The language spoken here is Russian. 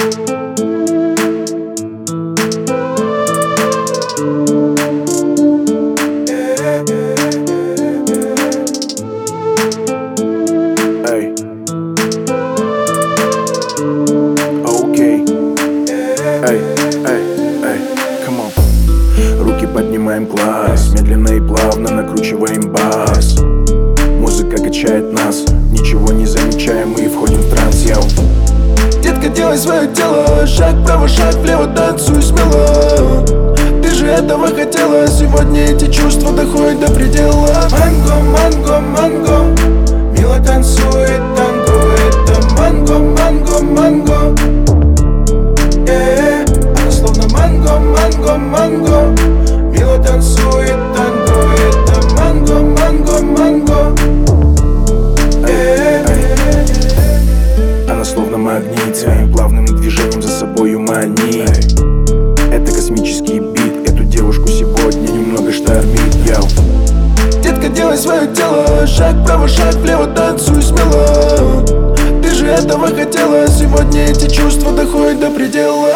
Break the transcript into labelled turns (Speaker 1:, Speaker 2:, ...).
Speaker 1: Руки поднимаем класс, медленно и плавно накручиваем бас. Музыка качает нас, ничего не замечаем, мы входим в транс, яу.
Speaker 2: Детка, делай свое дело, шаг вправо, шаг влево, танцуй смело. Ты же этого хотела, сегодня эти чувства доходят до предела. Манго, манго, манго, мило танцует танго. Это манго, манго, манго. Она словно манго, манго, манго, мило танцует танго. Это манго, манго, манго.
Speaker 1: Она словно магнит, своим плавным движением за собою манит. Это космический бит, эту девушку сегодня немного штормит, яу.
Speaker 2: Детка, делай свое дело, шаг вправо, шаг влево, танцуй смело. Ты же этого хотела, сегодня эти чувства доходят до предела.